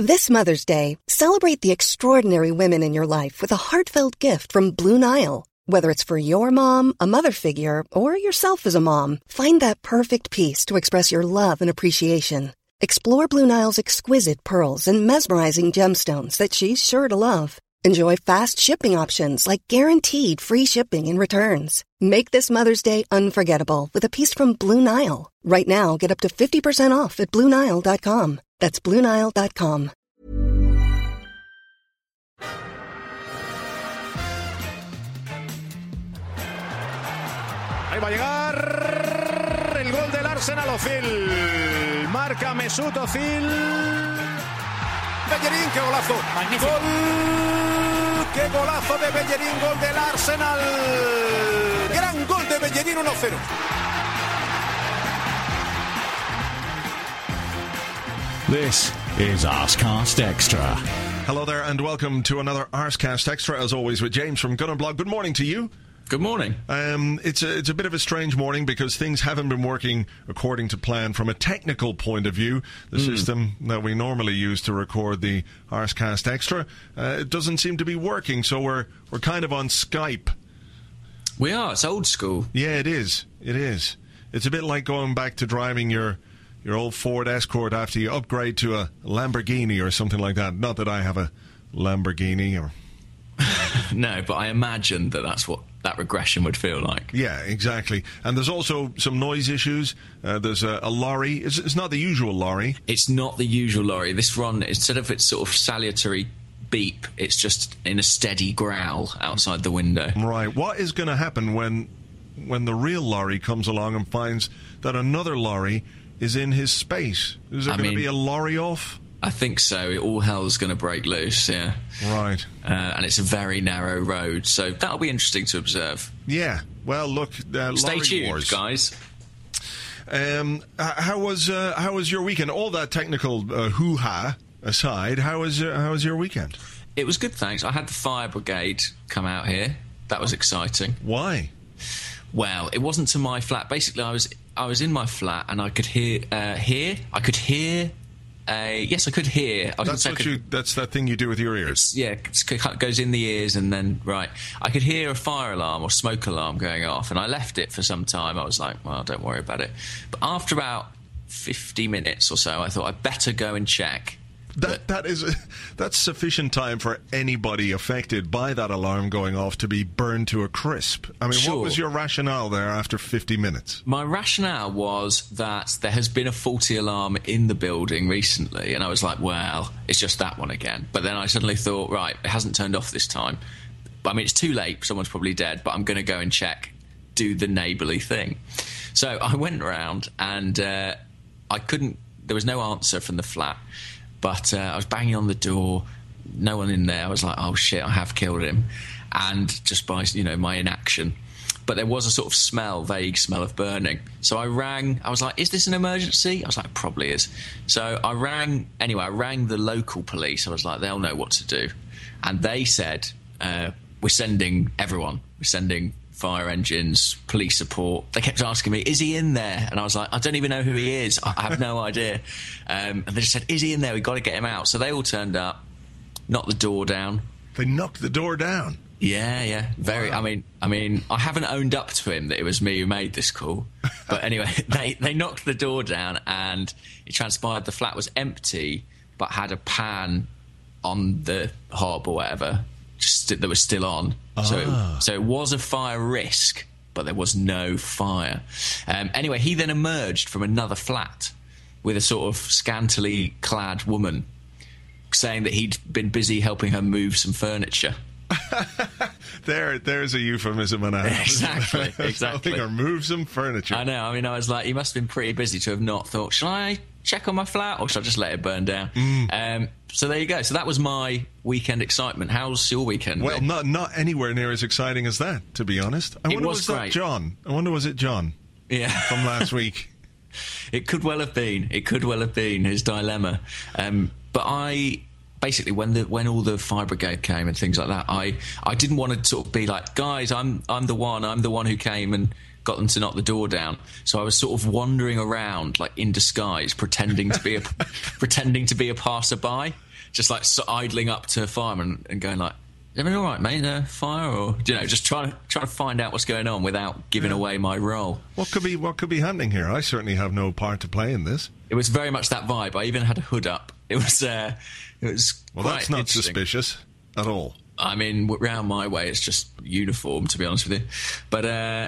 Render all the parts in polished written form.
This Mother's Day, celebrate the extraordinary women in your life with a heartfelt gift from Blue Nile. Whether it's for your mom, a mother figure, or yourself as a mom, find that perfect piece to express your love and appreciation. Explore Blue Nile's exquisite pearls and mesmerizing gemstones that she's sure to love. Enjoy fast shipping options like guaranteed free shipping and returns. Make this Mother's Day unforgettable with a piece from Blue Nile. Right now, get up to 50% off at BlueNile.com. That's BlueNile.com. Ahí va a llegar el gol del Arsenal. Ozil. Marca Mesut Ozil. Bellerín, qué golazo. Magnífico. Gol. Qué golazo de Bellerín, gol del Arsenal. Gran gol de Bellerín, 1-0. This is Arscast Extra. Hello there and welcome to another Arscast Extra, as always, with James from Gunnerblog. Good morning to you. Good morning. It's a bit of a strange morning because things haven't been working according to plan from a technical point of view. The system that we normally use to record the Arscast Extra, it doesn't seem to be working, so we're kind of on Skype. We are. It's old school. Yeah, it is. It is. It's a bit like going back to driving your old Ford Escort after you upgrade to a Lamborghini or something like that. Not that I have a Lamborghini or... No, but I imagine that's what that regression would feel like. Yeah, exactly. And there's also some noise issues. There's a lorry. It's not the usual lorry. It's not the usual lorry. This one, instead of its sort of salutary beep, it's just in a steady growl outside the window. Right. What is going to happen when the real lorry comes along and finds that another lorry is in his space? Is there going to be a lorry off? I think so. All hell's going to break loose, yeah. Right. And it's a very narrow road, so that'll be interesting to observe. Yeah. Well, look, stay tuned, wars. Guys. How was your weekend? All that technical hoo-ha aside, how was your weekend? It was good, thanks. I had the fire brigade come out here. That was exciting. Why? Well, it wasn't to my flat. Basically, I was in my flat and I could hear. Yes, I could hear. That's that thing you do with your ears. It goes in the ears and then, right. I could hear a fire alarm or smoke alarm going off, and I left it for some time. I was like, well, don't worry about it. But after about 50 minutes or so, I thought I'd better go and check. That's sufficient time for anybody affected by that alarm going off to be burned to a crisp. I mean, Sure. What was your rationale there after 50 minutes? My rationale was that there has been a faulty alarm in the building recently, and I was like, well, it's just that one again. But then I suddenly thought, right, it hasn't turned off this time. I mean, it's too late, someone's probably dead, but I'm going to go and check, do the neighbourly thing. So I went around, and there was no answer from the flat. But I was banging on the door, no one in there. I was like, oh, shit, I have killed him. And just by, my inaction. But there was a sort of vague smell of burning. So I rang. I was like, is this an emergency? I was like, it probably is. So I rang the local police. I was like, they'll know what to do. And they said, we're sending everyone. We're sending fire engines, police support. They kept asking me, is he in there? And I was like, I don't even know who he is. I have no idea. And they just said, is he in there? We've got to get him out. So they all turned up, knocked the door down. They knocked the door down? Yeah. Very. Wow. I mean, I haven't owned up to him that it was me who made this call. But anyway, they knocked the door down, and it transpired the flat was empty, but had a pan on the hob or whatever that was still on. So it was a fire risk, but there was no fire. Anyway, he then emerged from another flat with a sort of scantily clad woman saying that he'd been busy helping her move some furniture. There's a euphemism on that. Exactly. Or move some furniture. I know. I mean, I was like, he must have been pretty busy to have not thought, shall I check on my flat or shall I just let it burn down? So there you go. So that was my weekend excitement. How's your weekend? Well, not anywhere near as exciting as that, to be honest. I wonder was it John? Yeah. From last week. It could well have been. His dilemma. But I basically, when all the fire brigade came and things like that, I didn't want to sort of be like, guys, I'm the one who came and got them to knock the door down. So I was sort of wandering around, like in disguise, pretending to be a passerby, just like idling up to a fireman and going like, "Is everything all right, mate? Fire?" Or just trying to find out what's going on without giving away my role. What could be happening here? I certainly have no part to play in this. It was very much that vibe. I even had a hood up. It was. Well, that's not suspicious at all. I mean, round my way, it's just uniform, to be honest with you. But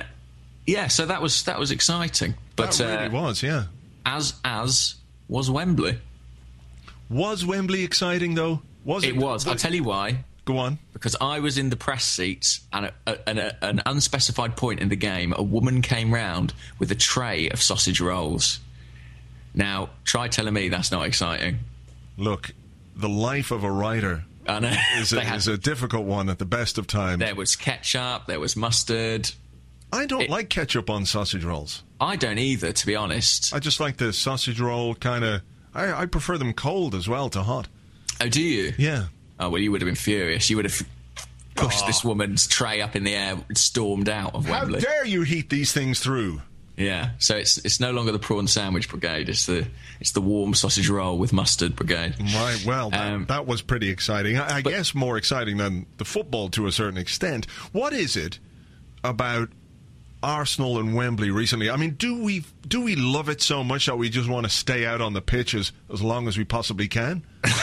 so that was exciting. But that really was, yeah. As was Wembley. Was Wembley exciting though? It was. I'll tell you why. Go on. Because I was in the press seats, and at an unspecified point in the game, a woman came round with a tray of sausage rolls. Now, try telling me that's not exciting. Look, the life of a writer is a difficult one at the best of times. There was ketchup, there was mustard. I don't like ketchup on sausage rolls. I don't either, to be honest. I just like the sausage roll kind of... I prefer them cold as well to hot. Oh, do you? Yeah. Oh, well, you would have been furious. You would have pushed this woman's tray up in the air, stormed out of Wembley. How dare you heat these things through? Yeah, so it's no longer the prawn sandwich brigade. It's the warm sausage roll with mustard brigade. Right. Well, that was pretty exciting. I guess more exciting than the football to a certain extent. What is it about Arsenal and Wembley recently? I mean, do we love it so much that we just want to stay out on the pitch as long as we possibly can?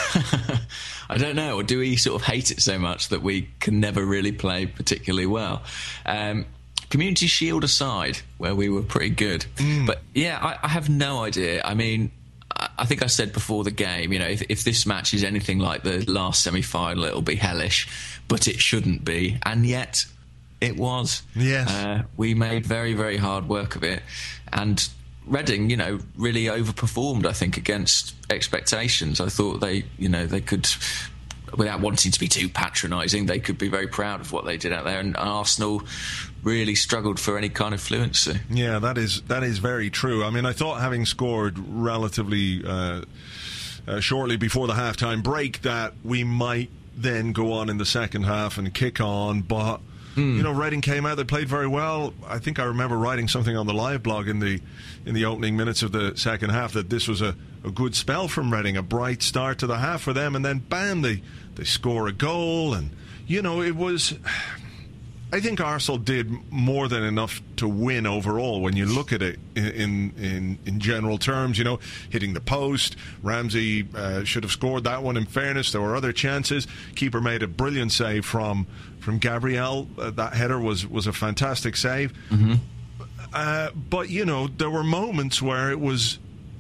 I don't know. Or do we sort of hate it so much that we can never really play particularly well? Community Shield aside, where we were pretty good. But yeah, I have no idea. I mean, I think I said before the game, if this match is anything like the last semi-final, it'll be hellish, but it shouldn't be. And yet, it was. Yes. We made very, very hard work of it. And Reading, really overperformed, I think, against expectations. I thought they could... Without wanting to be too patronising, they could be very proud of what they did out there, and Arsenal really struggled for any kind of fluency. Yeah, that is very true. I mean, I thought having scored relatively shortly before the halftime break that we might then go on in the second half and kick on, but Reading came out, they played very well. I think I remember writing something on the live blog in the opening minutes of the second half that this was a good spell from Reading, a bright start to the half for them, and then bam, they score a goal, and it was... I think Arsenal did more than enough to win overall when you look at it in general terms. Hitting the post, Ramsey should have scored that one. In fairness, there were other chances. Keeper made a brilliant save from Gabriel. That header was a fantastic save. But there were moments where it was,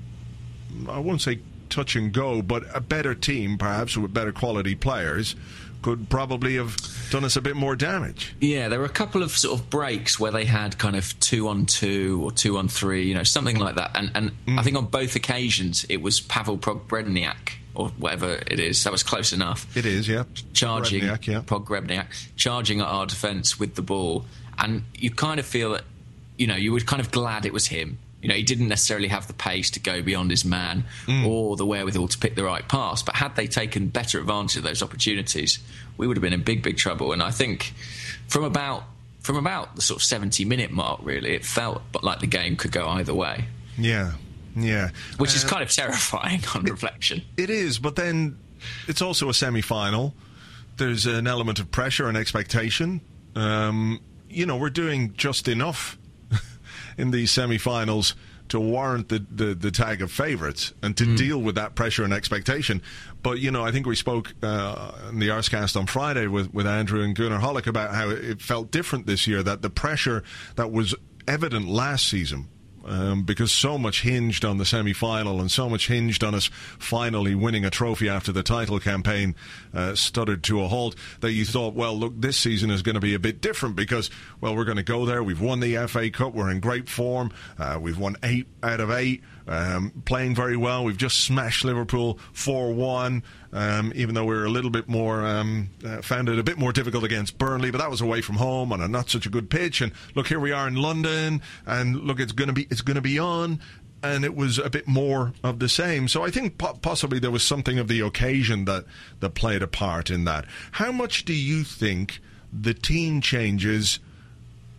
I won't say touch and go, but a better team, perhaps with better quality players, could probably have done us a bit more damage. Yeah, there were a couple of sort of breaks where they had kind of 2-on-2 or 2-on-3, something like that. And I think on both occasions it was Pavel Pogrebniak, or whatever it is. That was close enough. It is, yeah. Pogrebniak, charging at our defence with the ball. And you kind of feel that, you were kind of glad it was him. He didn't necessarily have the pace to go beyond his man or the wherewithal to pick the right pass. But had they taken better advantage of those opportunities, we would have been in big, big trouble. And I think from about the sort of 70-minute mark, really, it felt like the game could go either way. Yeah. Which is kind of terrifying on reflection. It is, but then it's also a semi-final. There's an element of pressure and expectation. We're doing just enough in these semi-finals to warrant the tag of favourites and to deal with that pressure and expectation. But, I think we spoke in the Arscast on Friday with Andrew and Gunnar Hollick about how it felt different this year, that the pressure that was evident last season, because so much hinged on the semi-final and so much hinged on us finally winning a trophy after the title campaign stuttered to a halt, that you thought, well, look, this season is going to be a bit different because, well, we're going to go there. We've won the FA Cup. We're in great form. We've won 8 out of 8, playing very well. We've just smashed Liverpool 4-1, even though we were a little bit more, found it a bit more difficult against Burnley, but that was away from home on a not such a good pitch. And look, here we are in London, and look, it's going to be on, and it was a bit more of the same. So I think possibly there was something of the occasion that played a part in that. How much do you think the team changes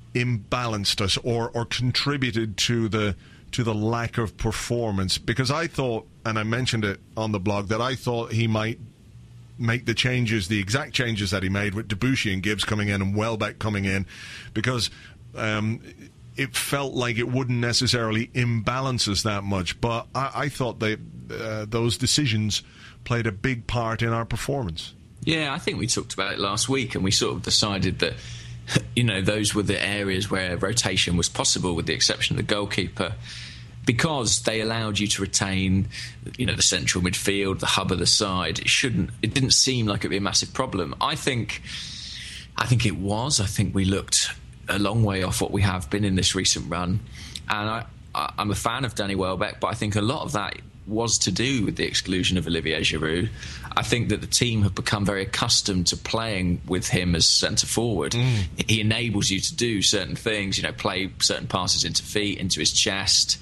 imbalanced us or contributed to the lack of performance? Because I thought, and I mentioned it on the blog, that I thought he might make the exact changes that he made with Debuchy and Gibbs coming in and Welbeck coming in, because it felt like it wouldn't necessarily imbalance us that much. But I thought those decisions played a big part in our performance. Yeah, I think we talked about it last week, and we sort of decided that, you know, those were the areas where rotation was possible, with the exception of the goalkeeper, because they allowed you to retain, you know, the central midfield, the hub of the side. It didn't seem like it'd be a massive problem. I think it was. I think we looked a long way off what we have been in this recent run, and I'm a fan of Danny Welbeck, but I think a lot of that was to do with the exclusion of Olivier Giroud. I think that the team have become very accustomed to playing with him as centre forward. He enables you to do certain things, you know, play certain passes into feet, into his chest,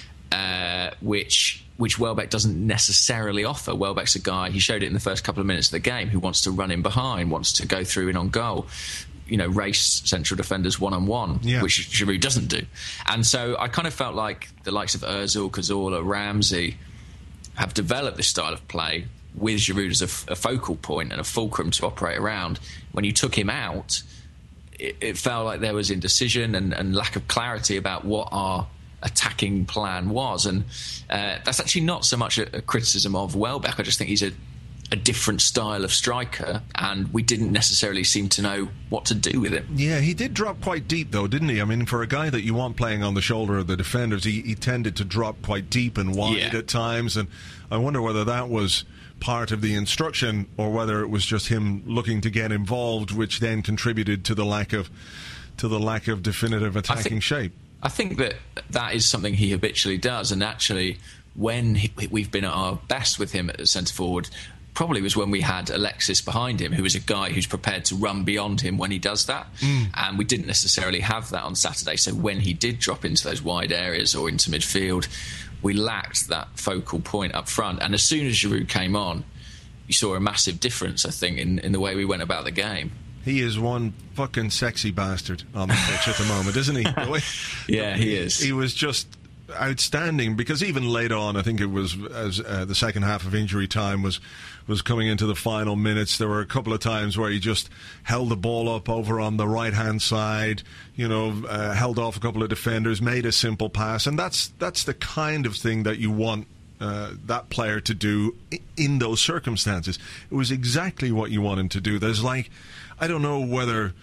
which Welbeck doesn't necessarily offer. Welbeck's a guy, he showed it in the first couple of minutes of the game, who wants to run in behind, wants to go through in on goal, you know, race central defenders one-on-one, which Giroud doesn't do. And so I kind of felt like the likes of Ozil, Cazorla, Ramsey have developed this style of play with Giroud as a focal point and a fulcrum to operate around. When you took him out, it felt like there was indecision and lack of clarity about what our attacking plan was. And that's actually not so much a criticism of Welbeck. I just think he's a different style of striker, and we didn't necessarily seem to know what to do with him. Yeah, he did drop quite deep, though, didn't he? I mean, for a guy that you want playing on the shoulder of the defenders, he tended to drop quite deep and wide at times, and I wonder whether that was part of the instruction or whether it was just him looking to get involved, which then contributed to the lack of definitive attacking shape. I think that is something he habitually does, and actually when we've been at our best with him at the centre forward probably was when we had Alexis behind him, who is a guy who's prepared to run beyond him when he does that. And we didn't necessarily have that on Saturday. So when he did drop into those wide areas or into midfield, we lacked that focal point up front. And as soon as Giroud came on, you saw a massive difference, I think, in the way we went about the game. He is one fucking sexy bastard on the pitch at the moment, isn't he? Yeah, he is. He was just outstanding, because even later on, I think it was as the second half of injury time was coming into the final minutes, there were a couple of times where he just held the ball up over on the right hand side, you know, held off a couple of defenders, made a simple pass, and that's the kind of thing that you want that player to do in those circumstances. It was exactly what you want him to do. There's I don't know whether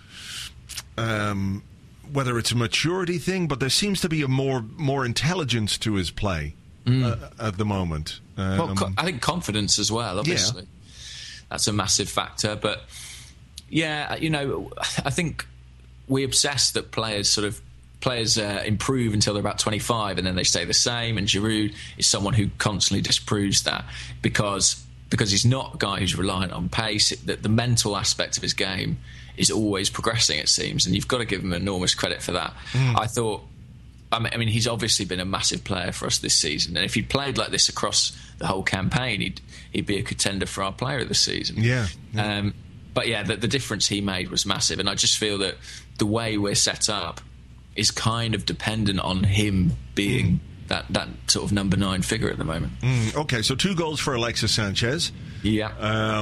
it's a maturity thing, but there seems to be a more intelligence to his play at the moment. Well, I think confidence as well, obviously. Yeah. That's a massive factor. But, yeah, you know, I think we obsess that players improve until they're about 25 and then they stay the same, and Giroud is someone who constantly disproves that because he's not a guy who's reliant on pace. The mental aspect of his game is always progressing, it seems, and you've got to give him enormous credit for that. I mean, he's obviously been a massive player for us this season, and if he played like this across the whole campaign, he'd be a contender for our player of the season. But yeah, the difference he made was massive, and I just feel that the way we're set up is kind of dependent on him being that sort of number 9 figure at the moment. Okay, so 2 goals for Alexis Sanchez. Yeah.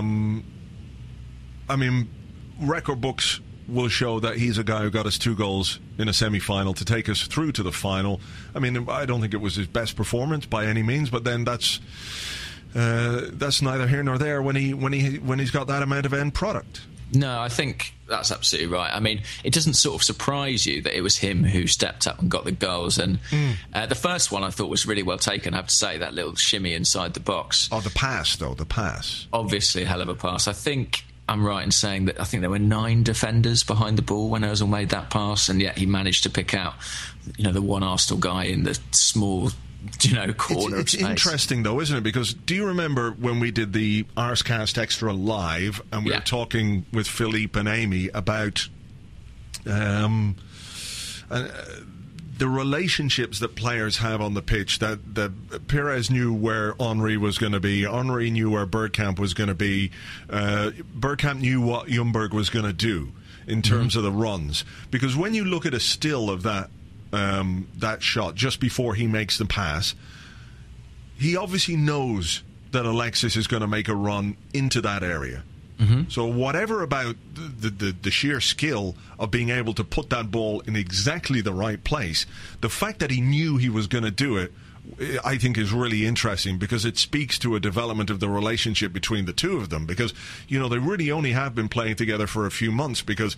I mean, record books will show that he's a guy who got us 2 goals in a semi-final to take us through to the final. I mean, I don't think it was his best performance by any means, but then that's neither here nor there when he's got that amount of end product. No, I think that's absolutely right. I mean, it doesn't sort of surprise you that it was him who stepped up and got the goals. And the first one I thought was really well taken, I have to say, that little shimmy inside the box. Oh, the pass. Obviously a hell of a pass. I think I'm right in saying that I think there were 9 defenders behind the ball when Ozil made that pass, and yet he managed to pick out, you know, the one Arsenal guy in the small, you know, corner of space. It's interesting, though, isn't it? Because do you remember when we did the Arscast Extra live and we were talking with Philippe and Amy about the relationships that players have on the pitch, that Pires knew where Henry was going to be, Henry knew where Bergkamp was going to be, Bergkamp knew what Ljungberg was going to do. in terms of the runs. Because when you look at a still of that shot just before he makes the pass, he obviously knows that Alexis is going to make a run into that area. So whatever about the sheer skill of being able to put that ball in exactly the right place, the fact that he knew he was going to do it, I think is really interesting, because it speaks to a development of the relationship between the two of them, because, you know, they really only have been playing together for a few months, because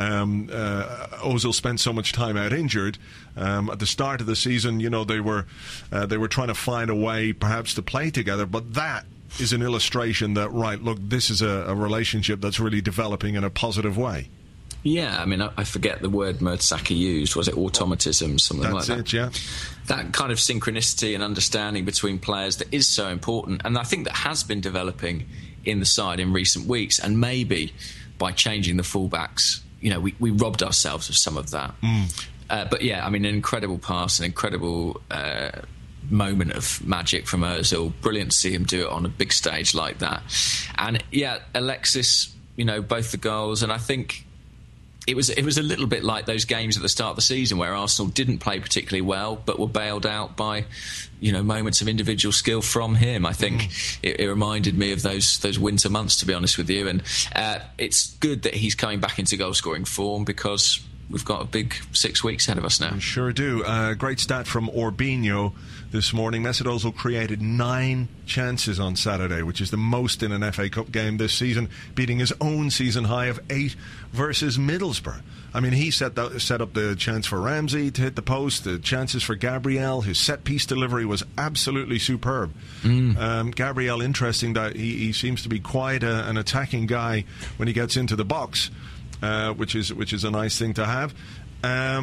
Ozil spent so much time out injured. At the start of the season, you know, they were trying to find a way perhaps to play together, but that is an illustration that, right, look, this is a relationship that's really developing in a positive way. Yeah, I mean, I forget the word Mertesacker used. Was it automatism, something like that? That's it, yeah. That kind of synchronicity and understanding between players that is so important, and I think that has been developing in the side in recent weeks, and maybe by changing the fullbacks, you know, we robbed ourselves of some of that. But yeah, I mean, an incredible pass, an incredible moment of magic from Ozil. Brilliant to see him do it on a big stage like that. And yeah, Alexis, you know, both the goals, and I think it was a little bit like those games at the start of the season where Arsenal didn't play particularly well but were bailed out by, you know, moments of individual skill from him. I think it reminded me of those winter months, to be honest with you. And it's good that he's coming back into goal-scoring form, because we've got a big 6 weeks ahead of us now. We sure do. Great stat from Orbinho this morning. Mesut Ozil created 9 chances on Saturday, which is the most in an FA Cup game this season, beating his own season high of 8 versus Middlesbrough. I mean, he set up the chance for Ramsey to hit the post, the chances for Gabriel. His set-piece delivery was absolutely superb. Gabriel, interesting that he seems to be quite an attacking guy when he gets into the box, which is a nice thing to have. Yeah,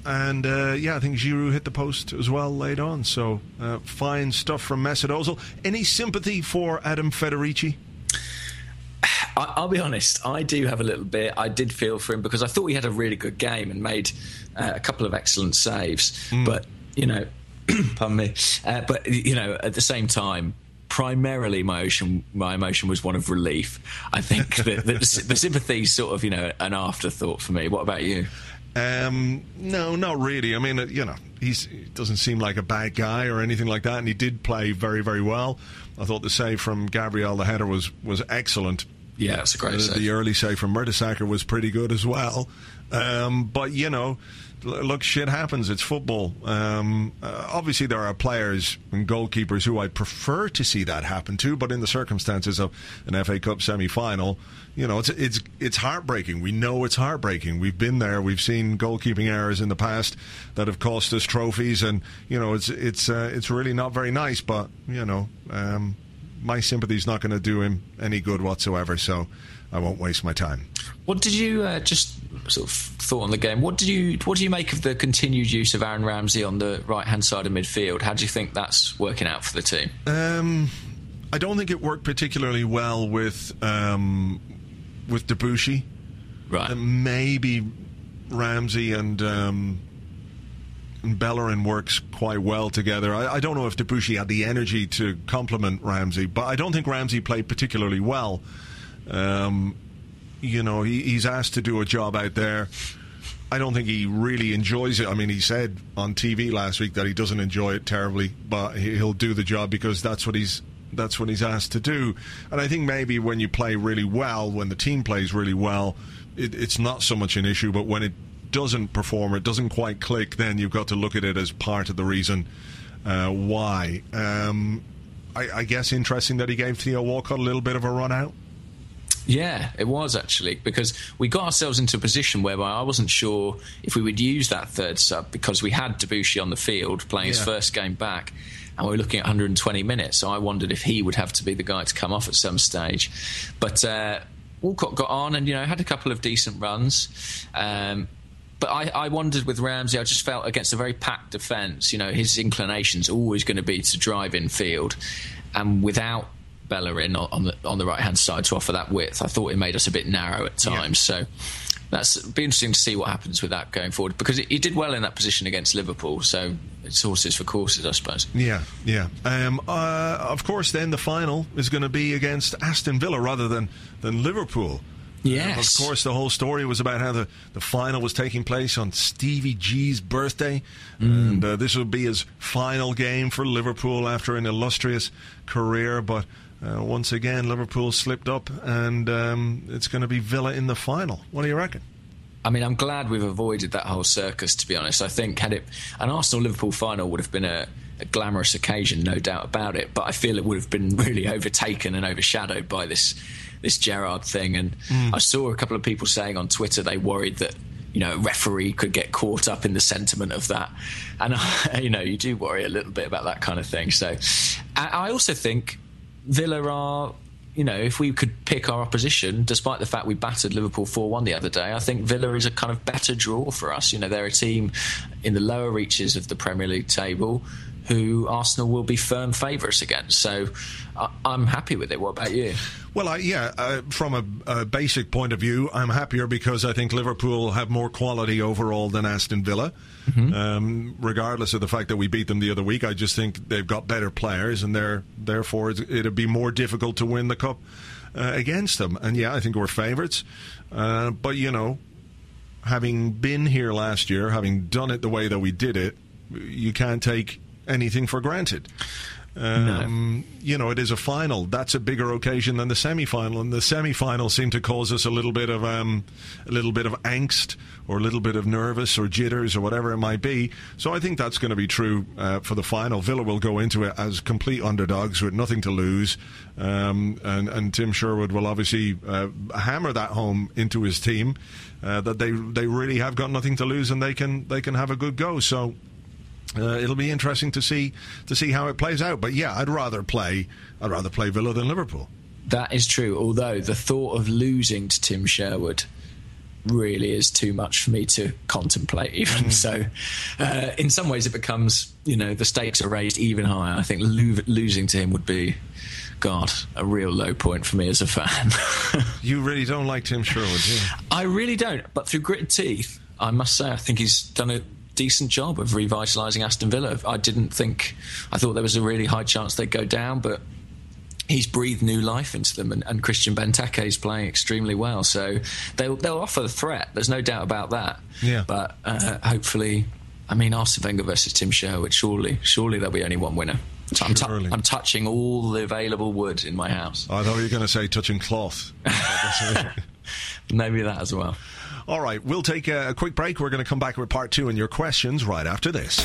I think Giroud hit the post as well late on. So fine stuff from Mesut Ozil. Any sympathy for Adam Federici? I'll be honest, I do have a little bit. I did feel for him, because I thought he had a really good game and made a couple of excellent saves. But, you know, pardon me. But, you know, at the same time, primarily my emotion was one of relief. I think that the sympathy is sort of, you know, an afterthought for me. What about you? No, not really. I mean, you know, he doesn't seem like a bad guy or anything like that, and he did play very, very well. I thought the save from Gabriel, the header, was excellent. Yeah, it's a great save. The early save from Mertesacker was pretty good as well. But, you know, look, shit happens. It's football. Obviously, there are players and goalkeepers who I'd prefer to see that happen to, but in the circumstances of an FA Cup semi-final, you know, it's heartbreaking. We know it's heartbreaking. We've been there. We've seen goalkeeping errors in the past that have cost us trophies, and, you know, it's really not very nice. But, you know, my sympathy's not going to do him any good whatsoever, so I won't waste my time. What did you just sort of thought on the game? What do you make of the continued use of Aaron Ramsey on the right-hand side of midfield? How do you think that's working out for the team? I don't think it worked particularly well with Debuchy. Right. Maybe Ramsey and Bellerin works quite well together. I don't know if Debuchy had the energy to complement Ramsey, but I don't think Ramsey played particularly well. You know, he's asked to do a job out there. I don't think he really enjoys it. I mean, he said on TV last week that he doesn't enjoy it terribly, but he'll do the job because that's what he's asked to do. And I think maybe when you play really well, when the team plays really well, it's not so much an issue, but when it doesn't perform, it doesn't quite click, then you've got to look at it as part of the reason why. I guess interesting that he gave Theo Walcott a little bit of a run out. Yeah, it was actually, because we got ourselves into a position whereby I wasn't sure if we would use that third sub, because we had Debuchy on the field playing his first game back, and we were looking at 120 minutes, so I wondered if he would have to be the guy to come off at some stage. But Walcott got on and, you know, had a couple of decent runs. But I wondered with Ramsey, I just felt against a very packed defence, you know, his inclination's always going to be to drive in field, and without Bellerin on the right hand side to offer that width, I thought it made us a bit narrow at times. So that's be interesting to see what happens with that going forward, because he did well in that position against Liverpool, so it's horses for courses, I suppose. Yeah. Of course, then the final is going to be against Aston Villa rather than Liverpool. Yes. Of course, the whole story was about how the final was taking place on Stevie G's birthday. And this would be his final game for Liverpool after an illustrious career. But once again, Liverpool slipped up, and it's going to be Villa in the final. What do you reckon? I mean, I'm glad we've avoided that whole circus, to be honest. I think an Arsenal-Liverpool final would have been a glamorous occasion, no doubt about it. But I feel it would have been really overtaken and overshadowed by this Gerrard thing. And I saw a couple of people saying on Twitter they worried that, a referee could get caught up in the sentiment of that. And, you do worry a little bit about that kind of thing. So I also think Villa are... if we could pick our opposition, despite the fact we battered Liverpool 4-1 the other day, I think Villa is a kind of better draw for us. They're a team in the lower reaches of the Premier League table who Arsenal will be firm favourites against. So I'm happy with it. What about you? Well, from a basic point of view, I'm happier because I think Liverpool have more quality overall than Aston Villa. Regardless of the fact that we beat them the other week, I just think they've got better players, and therefore it'd be more difficult to win the cup against them. And I think we're favourites. But having been here last year, having done it the way that we did it, you can't take anything for granted. No. It is a final. That's a bigger occasion than the semi-final, and the semi-final seemed to cause us a little bit of angst, or a little bit of nervous or jitters or whatever it might be. So I think that's going to be true for the final. Villa will go into it as complete underdogs with nothing to lose, and Tim Sherwood will obviously hammer that home into his team that they really have got nothing to lose, and they can have a good go. So. It'll be interesting to see how it plays out. But I'd rather play Villa than Liverpool. That is true. Although the thought of losing to Tim Sherwood really is too much for me to contemplate. Even so, in some ways, it becomes the stakes are raised even higher. I think losing to him would be, God, a real low point for me as a fan. You really don't like Tim Sherwood, do you? I really don't. But through gritted teeth, I must say, I think he's done a decent job of revitalising Aston Villa. I thought there was a really high chance they'd go down, but he's breathed new life into them, and Christian Benteke is playing extremely well, so they'll offer the threat, there's no doubt about that. But hopefully, Arsene Wenger versus Tim Sherwood, surely there'll be only one winner. So I'm touching all the available wood in my house. I thought you were going to say touching cloth. Maybe that as well. All right, we'll take a quick break. We're going to come back with part 2 and your questions right after this.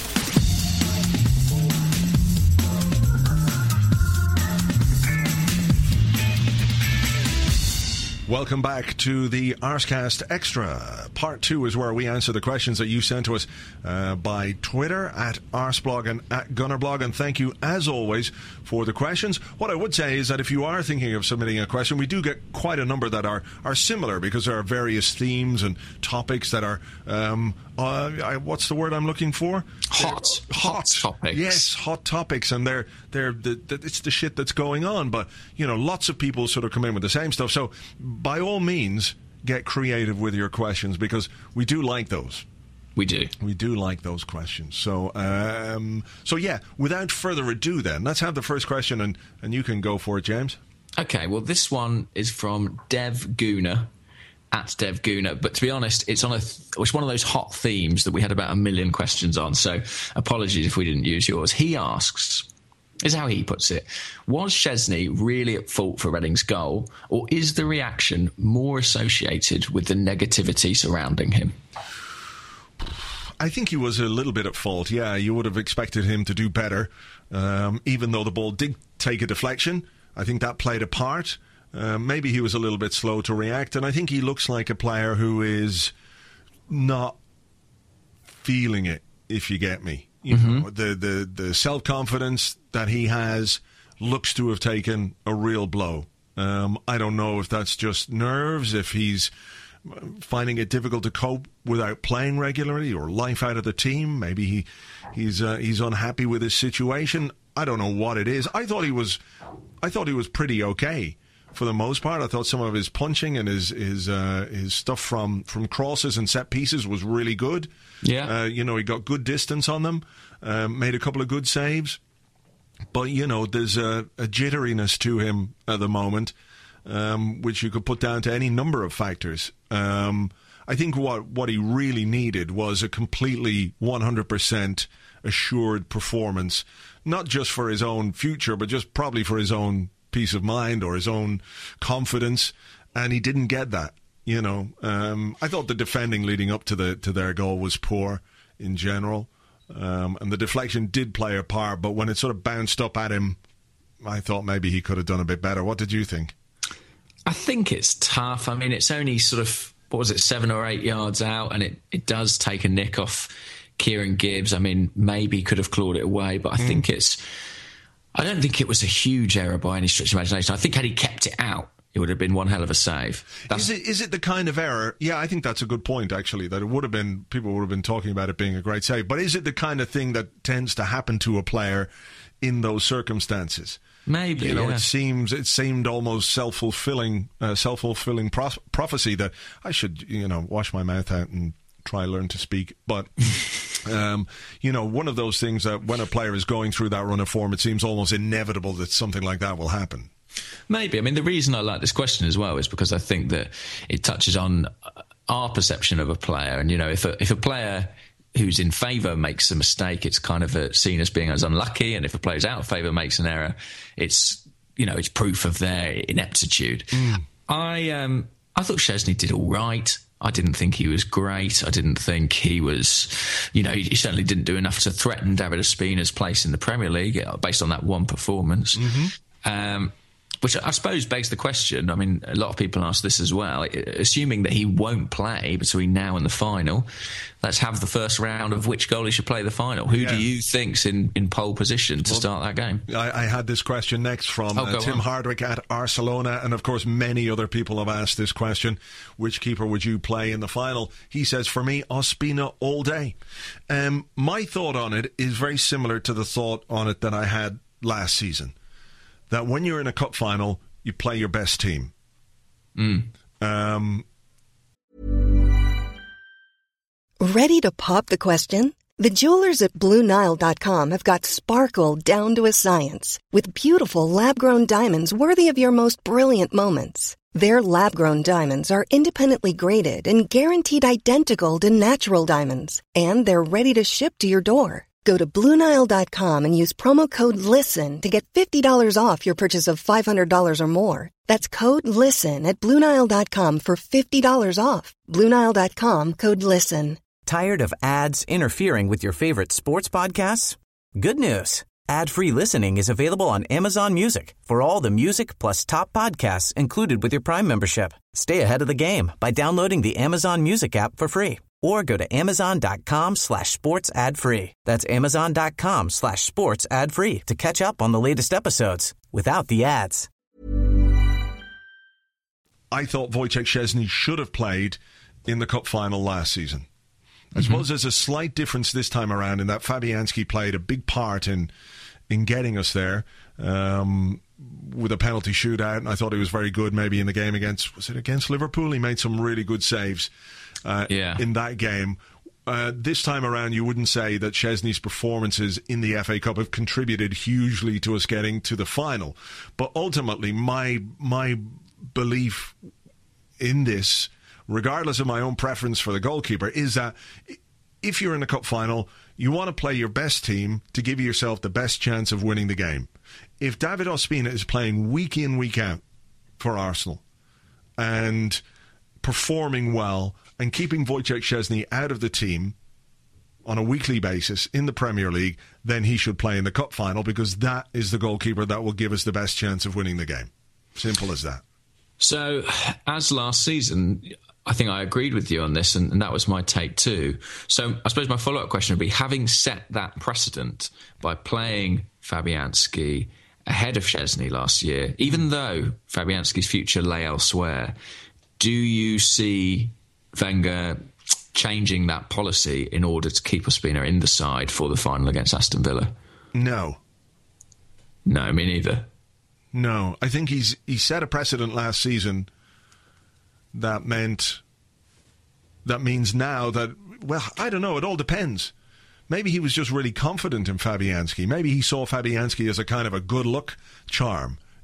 Welcome back to the Arscast Extra. Part 2 is where we answer the questions that you sent to us by Twitter at Arsblog and at Gunnerblog. And thank you, as always, for the questions. What I would say is that if you are thinking of submitting a question, we do get quite a number that are similar, because there are various themes and topics that are, what's the word I'm looking for? Hot topics. Yes, hot topics. And it's the shit that's going on. But, lots of people sort of come in with the same stuff. So, by all means, get creative with your questions, because we do like those. We do. We do like those questions. So, without further ado then, let's have the first question, and you can go for it, James. Okay, well, this one is from Dev Gooner, at Dev Gooner. But to be honest, it's one of those hot themes that we had about 1 million questions on, so apologies if we didn't use yours. He asks... is how he puts it. Was Szczesny really at fault for Reading's goal, or is the reaction more associated with the negativity surrounding him? I think he was a little bit at fault, yeah. You would have expected him to do better, even though the ball did take a deflection. I think that played a part. Maybe he was a little bit slow to react, and I think he looks like a player who is not feeling it, if you get me. You know, the self-confidence that he has looks to have taken a real blow. I don't know if that's just nerves, if he's finding it difficult to cope without playing regularly, or life out of the team. Maybe he's unhappy with his situation. I don't know what it is. I thought he was pretty okay for the most part. I thought some of his punching and his stuff from crosses and set pieces was really good. Yeah. He got good distance on them, made a couple of good saves. But, there's a jitteriness to him at the moment. which you could put down to any number of factors. I think what he really needed was a completely 100% assured performance, not just for his own future, but just probably for his own peace of mind or his own confidence, and he didn't get that. I thought the defending leading up to their goal was poor in general, and the deflection did play a part, but when it sort of bounced up at him, I thought maybe he could have done a bit better. What did you think? I think it's tough. I mean, it's only sort of, 7 or 8 yards out, and it does take a nick off Kieran Gibbs. I mean, maybe he could have clawed it away, but I don't think it was a huge error by any stretch of imagination. I think had he kept it out, it would have been one hell of a save. Is it the kind of error? Yeah, I think that's a good point, actually, that it would have been, people would have been talking about it being a great save. But is it the kind of thing that tends to happen to a player in those circumstances? Maybe, it seemed almost self-fulfilling prophecy that I should, wash my mouth out and try learn to speak. But, one of those things that when a player is going through that run of form, it seems almost inevitable that something like that will happen. Maybe. I mean, the reason I like this question as well is because I think that it touches on our perception of a player. And, if a player who's in favour makes a mistake, it's kind of seen as being as unlucky. And if a player's out of favour makes an error, it's proof of their ineptitude. I thought Szczesny did all right. I didn't think he was great. I didn't think he was, he certainly didn't do enough to threaten David Ospina's place in the Premier League based on that one performance. Which I suppose begs the question. I mean, a lot of people ask this as well. Assuming that he won't play between now and the final, let's have the first round of which goalie should play the final. Who do you think's in pole position to start that game? I had this question next from Tim Hardwick at Barcelona, and of course many other people have asked this question. Which keeper would you play in the final? He says, for me, Ospina all day. My thought on it is very similar to the thought on it that I had last season. That when you're in a cup final, you play your best team. Ready to pop the question? The jewelers at BlueNile.com have got sparkle down to a science with beautiful lab-grown diamonds worthy of your most brilliant moments. Their lab-grown diamonds are independently graded and guaranteed identical to natural diamonds, and they're ready to ship to your door. Go to BlueNile.com and use promo code LISTEN to get $50 off your purchase of $500 or more. That's code LISTEN at BlueNile.com for $50 off. BlueNile.com, code LISTEN. Tired of ads interfering with your favorite sports podcasts? Good news. Ad-free listening is available on Amazon Music for all the music plus top podcasts included with your Prime membership. Stay ahead of the game by downloading the Amazon Music app for free. Or go to Amazon.com/sports ad free. That's Amazon.com/sports ad free to catch up on the latest episodes without the ads. I thought Wojciech Szczesny should have played in the cup final last season. I suppose there's a slight difference this time around in that Fabianski played a big part in getting us there with a penalty shootout, and I thought he was very good maybe in the game against Liverpool? He made some really good saves in that game. This time around, you wouldn't say that Szczesny's performances in the FA Cup have contributed hugely to us getting to the final. But ultimately, my belief in this, regardless of my own preference for the goalkeeper, is that if you're in a cup final, you want to play your best team to give yourself the best chance of winning the game. If David Ospina is playing week in, week out for Arsenal and performing well and keeping Wojciech Szczesny out of the team on a weekly basis in the Premier League, then he should play in the cup final, because that is the goalkeeper that will give us the best chance of winning the game. Simple as that. So, as last season, I think I agreed with you on this, and that was my take too. So I suppose my follow-up question would be, having set that precedent by playing Fabianski ahead of Szczesny last year, even though Fabianski's future lay elsewhere, do you see Wenger changing that policy in order to keep Ospina in the side for the final against Aston Villa? No. No, me neither. No. I think he set a precedent last season that means now that, well, I don't know, it all depends. Maybe he was just really confident in Fabianski. Maybe he saw Fabianski as a kind of a good luck charm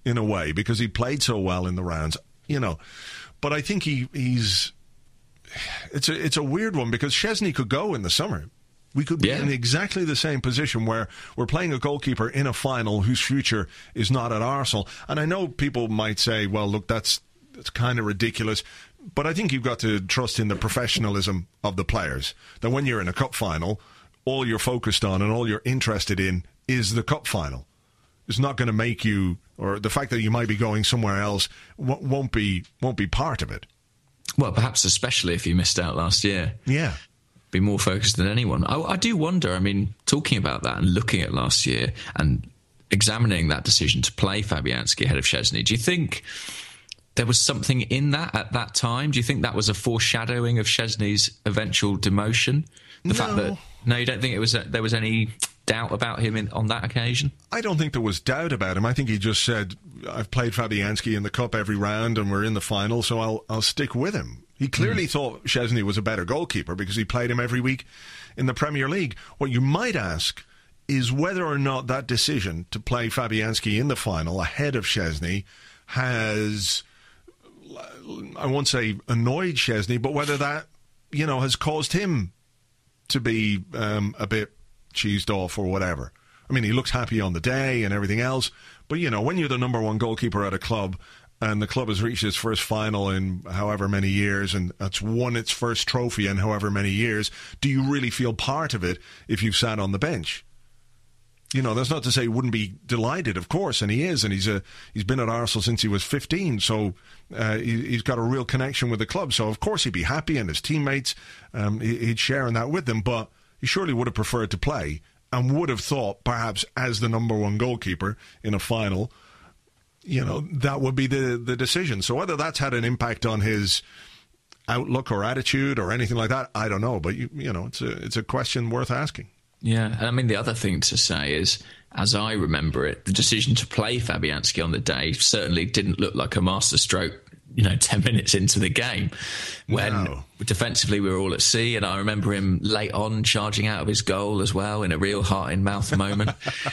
in a way, because he played so well in the rounds, But I think he's... It's a weird one, because Szczesny could go in the summer. We could be in exactly the same position where we're playing a goalkeeper in a final whose future is not at Arsenal. And I know people might say, well, look, that's kind of ridiculous. But I think you've got to trust in the professionalism of the players. That when you're in a cup final, all you're focused on and all you're interested in is the cup final. It's not going to make you, or the fact that you might be going somewhere else won't be part of it. Well, perhaps especially if you missed out last year. Yeah. Be more focused than anyone. I do wonder, I mean, talking about that and looking at last year and examining that decision to play Fabianski ahead of Szczesny, do you think there was something in that at that time? Do you think that was a foreshadowing of Szczesny's eventual demotion? The fact that, you don't think there was any doubt about him on that occasion? I don't think there was doubt about him. I think he just said, I've played Fabianski in the cup every round and we're in the final, so I'll stick with him. He clearly thought Szczesny was a better goalkeeper because he played him every week in the Premier League. What you might ask is whether or not that decision to play Fabianski in the final ahead of Szczesny has, I won't say annoyed Szczesny, but whether that, has caused him to be a bit cheesed off or whatever. I mean, he looks happy on the day and everything else, but, when you're the number one goalkeeper at a club and the club has reached its first final in however many years and it's won its first trophy in however many years, do you really feel part of it if you've sat on the bench? That's not to say he wouldn't be delighted, of course, and he is, and he's been at Arsenal since he was 15, so he's got a real connection with the club, so of course he'd be happy, and his teammates, he'd share in that with them, but he surely would have preferred to play and would have thought, perhaps, as the number one goalkeeper in a final, that would be the decision. So whether that's had an impact on his outlook or attitude or anything like that, I don't know. But, it's a question worth asking. Yeah, and I mean, the other thing to say is, as I remember it, the decision to play Fabianski on the day certainly didn't look like a masterstroke, 10 minutes into the game when defensively we were all at sea, and I remember him late on charging out of his goal as well in a real heart-in-mouth moment.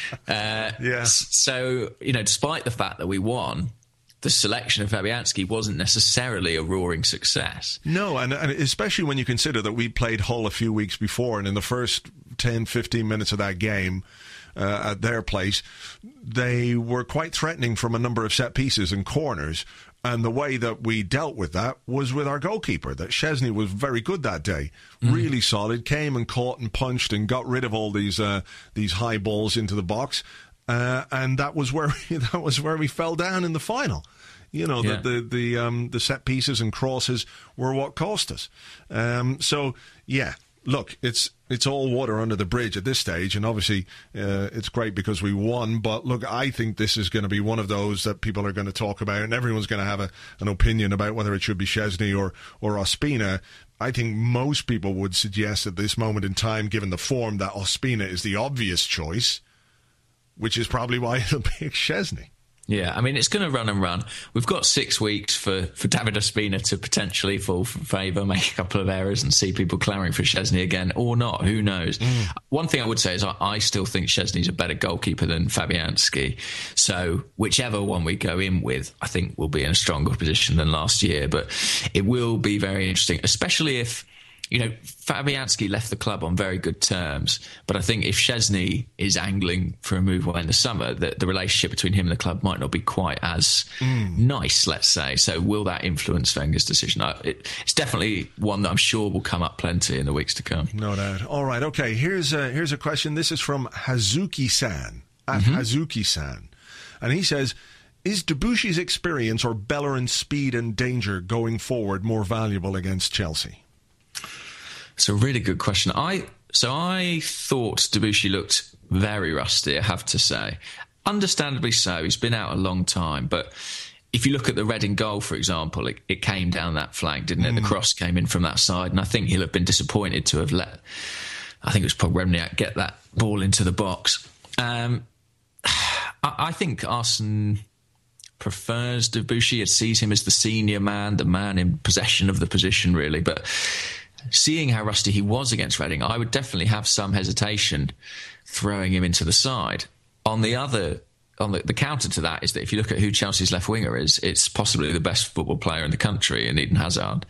So, despite the fact that we won, the selection of Fabianski wasn't necessarily a roaring success. No, and especially when you consider that we played Hull a few weeks before, and in the first 10, 15 minutes of that game at their place, they were quite threatening from a number of set pieces and corners. And the way that we dealt with that was with our goalkeeper, that Szczesny was very good that day. Really solid, came and caught and punched and got rid of all these high balls into the box. And that was where we fell down in the final. The set pieces and crosses were what cost us. Look, it's all water under the bridge at this stage, and obviously it's great because we won, but look, I think this is going to be one of those that people are going to talk about, and everyone's going to have an opinion about whether it should be Szczesny or Ospina. I think most people would suggest at this moment in time, given the form, that Ospina is the obvious choice, which is probably why it'll be Szczesny. Yeah, I mean, it's going to run and run. We've got 6 weeks for David Ospina to potentially fall from favour, make a couple of errors and see people clamouring for Szczesny again, or not. Who knows? One thing I would say is I still think Szczesny's a better goalkeeper than Fabianski. So whichever one we go in with, I think we'll be in a stronger position than last year. But it will be very interesting, especially if... Fabianski left the club on very good terms, but I think if Szczesny is angling for a move away in the summer, the relationship between him and the club might not be quite as nice, let's say. So will that influence Wenger's decision? It's definitely one that I'm sure will come up plenty in the weeks to come. No doubt. All right, okay, here's a question. This is from Hazuki-san, at Hazuki-san. And he says, is Debussy's experience or Bellerin's speed and danger going forward more valuable against Chelsea? It's a really good question. I thought Debussy looked very rusty, I have to say. Understandably so. He's been out a long time. But if you look at the Reading goal, for example, it came down that flank, didn't it? The cross came in from that side. And I think he'll have been disappointed to have let, I think it was Podremniak, get that ball into the box. I think Arsene prefers Debussy. It sees him as the senior man, the man in possession of the position, really. But... seeing how rusty he was against Reading, I would definitely have some hesitation throwing him into the side. On the other on the counter to that is that if you look at who Chelsea's left winger is, it's possibly the best football player in the country in Eden Hazard.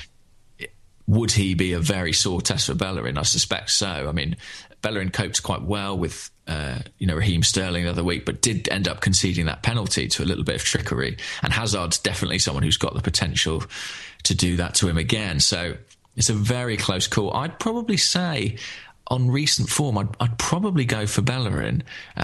Would he be a very sore test for Bellerin? I suspect so. I mean, Bellerin coped quite well with Raheem Sterling the other week, but did end up conceding that penalty to a little bit of trickery. And Hazard's definitely someone who's got the potential to do that to him again. So it's a very close call. I'd probably say on recent form, I'd probably go for Bellerin.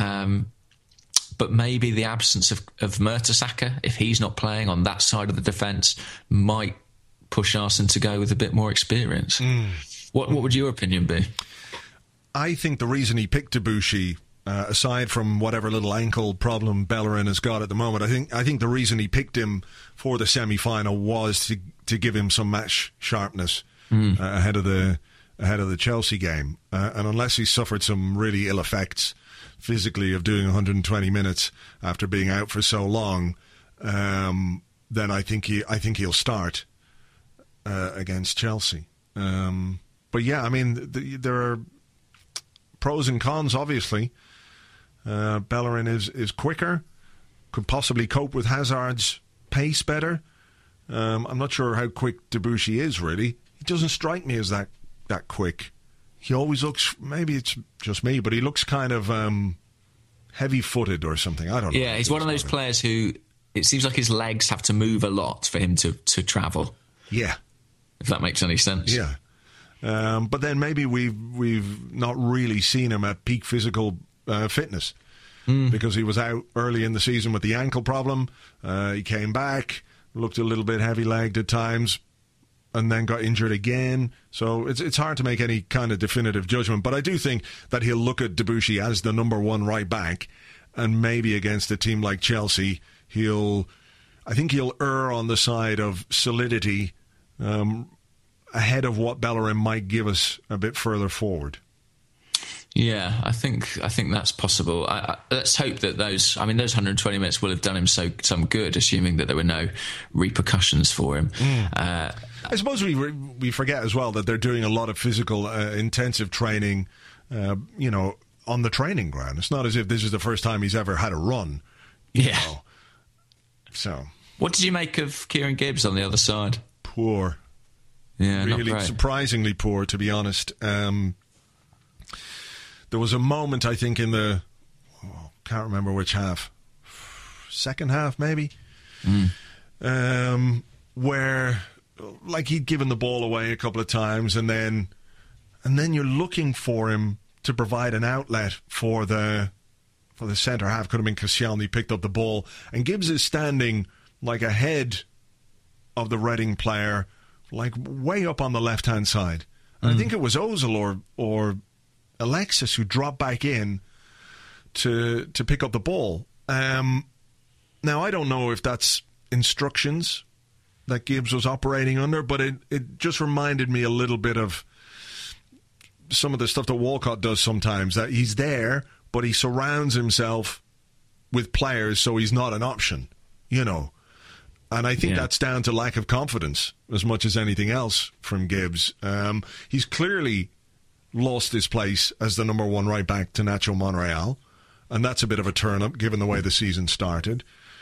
But maybe the absence of Mertesacker, if he's not playing on that side of the defence, might push Arsene to go with a bit more experience. What would your opinion be? I think the reason he picked Debuchy, aside from whatever little ankle problem Bellerin has got at the moment, I think the reason he picked him for the semi-final was to give him some match sharpness ahead of the Chelsea game. And unless he suffered some really ill effects physically of doing 120 minutes after being out for so long, then I think he'll start against Chelsea. But yeah, I mean, there are pros and cons, obviously. Bellerin is quicker, could possibly cope with Hazard's pace better. I'm not sure how quick Debuchy is, really. He doesn't strike me as that quick. He always looks, maybe it's just me, but he looks kind of heavy-footed or something. I don't know. Yeah, he's one of those players who, it seems like his legs have to move a lot for him to travel. Yeah. If that makes any sense. Yeah. But then maybe we've not really seen him at peak physical fitness because he was out early in the season with the ankle problem. He came back, looked a little bit heavy-legged at times, and then got injured again. So it's hard to make any kind of definitive judgment. But I do think that he'll look at Debuchy as the number one right back, and maybe against a team like Chelsea, I think he'll err on the side of solidity ahead of what Bellerin might give us a bit further forward. Yeah, I think that's possible. Let's hope that those 120 minutes will have done him some good, assuming that there were no repercussions for him. I suppose we forget as well that they're doing a lot of physical intensive training, on the training ground. It's not as if this is the first time he's ever had a run. Yeah. So, what did you make of Kieran Gibbs on the other side? Poor. Yeah, really not great. Surprisingly poor, to be honest. There was a moment, I think, in the can't remember which half, second half maybe, where like he'd given the ball away a couple of times, and then you're looking for him to provide an outlet for the centre half. Could have been Koscielny, picked up the ball, and Gibbs is standing like ahead of the Reading player, like way up on the left hand side. And I think it was Ozil or Alexis who dropped back in to pick up the ball. Now, I don't know if that's instructions that Gibbs was operating under, but it just reminded me a little bit of some of the stuff that Walcott does sometimes, that he's there, but he surrounds himself with players so he's not an option, And I think that's down to lack of confidence as much as anything else from Gibbs. He's clearly lost his place as the number one right back to Nacho Monreal, and that's a bit of a turn-up given the way the season started.